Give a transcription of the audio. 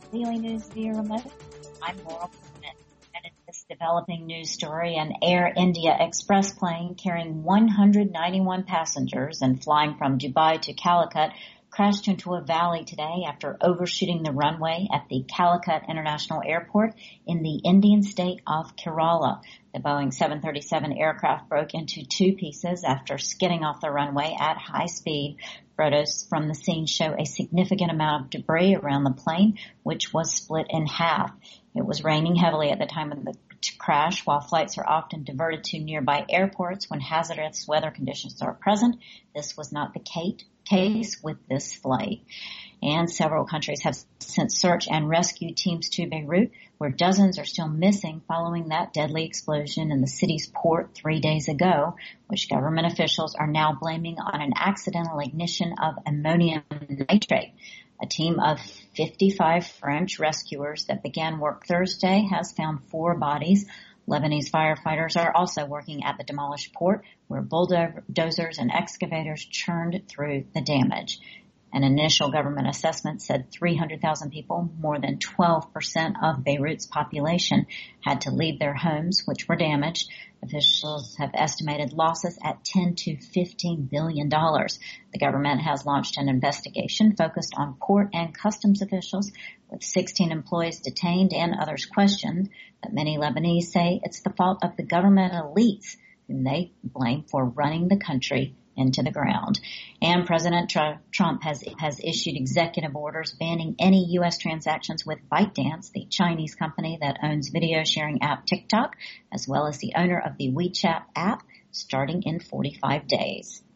Daily News via remote. I'm Laurel Bennett. And in this developing news story, an Air India Express plane carrying 191 passengers and flying from Dubai to Calicut crashed into a valley today after overshooting the runway at the Calicut International Airport in the Indian state of Kerala. The Boeing 737 aircraft broke into two pieces after skidding off the runway at high speed. Photos from the scene show a significant amount of debris around the plane, which was split in half. It was raining heavily at the time of the crash. While flights are often diverted to nearby airports when hazardous weather conditions are present, this was not the case with this flight. And several countries have sent search and rescue teams to Beirut, where dozens are still missing following that deadly explosion in the city's port 3 days ago, which government officials are now blaming on an accidental ignition of ammonium nitrate. A team of 55 French rescuers that began work Thursday has found 4 bodies. Lebanese firefighters are also working at the demolished port, where bulldozers and excavators churned through the damage. An initial government assessment said 300,000 people, more than 12% of Beirut's population, had to leave their homes, which were damaged. Officials have estimated losses at $10 to $15 billion. The government has launched an investigation focused on port and customs officials, with 16 employees detained and others questioned. But many Lebanese say it's the fault of the government elites, whom they blame for running the country into the ground. And President Trump has issued executive orders banning any U.S. transactions with ByteDance, the Chinese company that owns video sharing app TikTok, as well as the owner of the WeChat app, starting in 45 days.